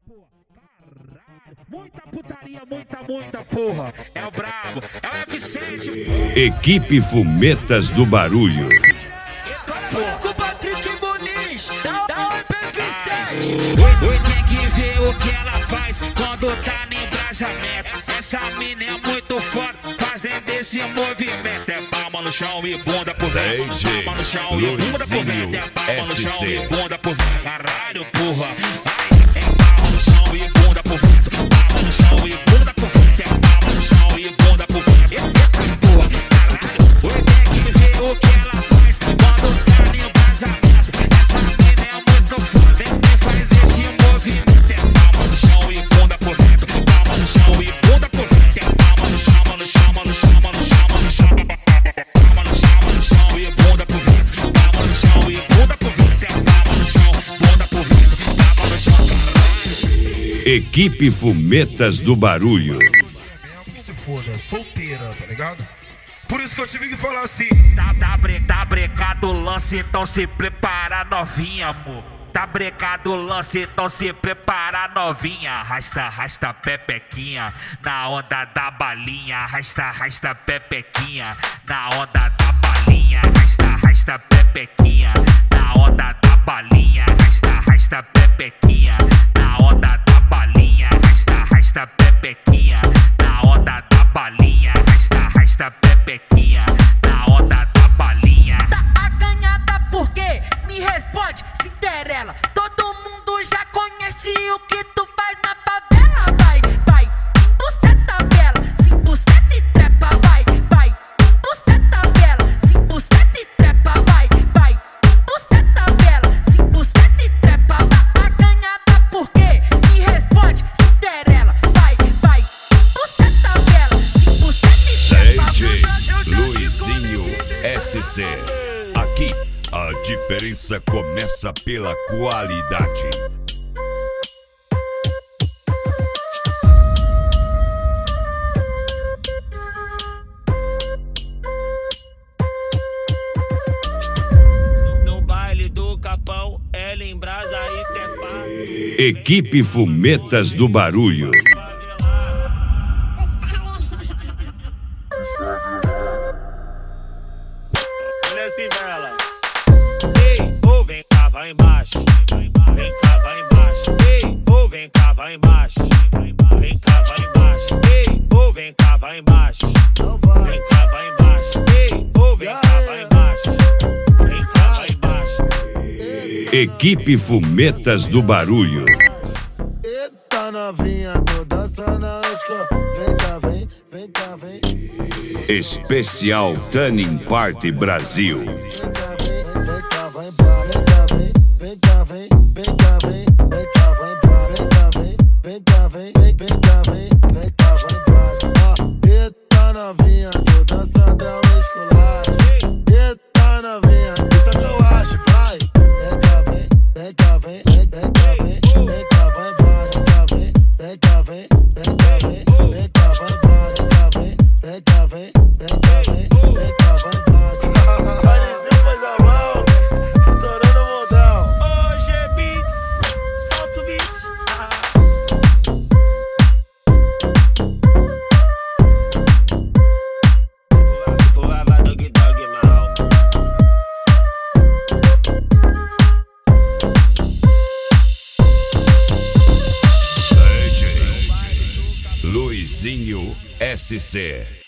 Muita putaria, muita porra. É o brabo, é o F7. Equipe Fumetas do Barulho. Com o Patrick Muniz, da UPF7. Oi, tem que ver o que ela faz quando tá no embrajamento. Essa mina é muito foda, fazendo esse movimento. É palma no chão e bunda por vento. DJ Palma no chão e bunda por vento. É palma no chão SC. e bunda por vento. Caralho, porra. É palma no chão e bunda por vento. Palma no chão e bunda por vento. É palma no chão e bunda por vento. Eita porra, caralho. Oi, tem que ver o que ela faz quando tá no embrajamento. Essa mina é muito foda, vem faz esse movimento. É palma no chão e bunda por vento. Palma no chão e bunda por vento. É palma no chão, no chão, no chão, no chão, no chão. Palma no chão e bunda por vento. Palma no chão e bunda por vento. É palma no chão, bunda por vento. Palma no chão, caralho. Equipe Fumetas do Barulho. Que se foda, solteira, tá ligado? Por isso que eu tive que falar assim. Tá brecado o lance, então se prepara, novinha, amor. Tá brecado o lance, então se prepara, novinha. Arrasta, pepequinha, na onda da balinha. Arrasta, pepequinha, na onda da balinha. Arrasta, pepequinha, na onda da balinha. Arrasta, pepequinha, na onda da balinha. Arrasta, pepequinha, na onda da balinha. Arrasta, pepequinha, na onda da balinha. Tá acanhada por quê? Me responde, Cinderela. Todo mundo já conhece o que tu faz na favela. Vai, buceta bela, sim buceta e trepa. Vai, buceta bela, sim buceta e trepa. Vai, buceta bela, sim buceta e trepa. Tá acanhada por quê? Me responde, Cinderela. Vai, buceta bela, sim buceta e trepa. DJ Luizinho SC. Aqui a diferença começa pela qualidade. No baile do Capão, ela em brasa, isso é fato. Equipe Fumetas do Barulho. Olha assim, vela. Ei, ou vem cá, vai embaixo. Vem cá, vai embaixo. Ei, ou vem cá, vai embaixo. Vem cá, vai embaixo. Ei, ou vem cá, vai embaixo. Vem cá, vai embaixo. Ei, ou vem cá, vai embaixo. Vem cá, vai embaixo. Equipe Fumetas do Barulho. Eita novinha, tô dançando a escola. Vem cá, vem cá, vem. Especial Tanning Party Brasil. Vem cá, vai embora. Vem cá, vem. Vem cá, vem. Vem cá, vai embora. Vem cá, vem. Vem cá, vem. Vem cá, vem. Vem cá, vai embora. Eita novinha, tô dançando a escola. Eita novinha, isso é que eu acho, vai. Vem cá, vem. Vem cá, vem. Vem cá, vem. Vem cá, vai embora. Vem cá, vem. Vem cá, vem. Vem cá, vai embora. Vem cá, vem. Vem cá, vem. Vem cá, vai embora. Parecia coisa mal, estourando o modão. Hoje é beats, solta o beat. Vai, dog mal. DJ Luizinho SC.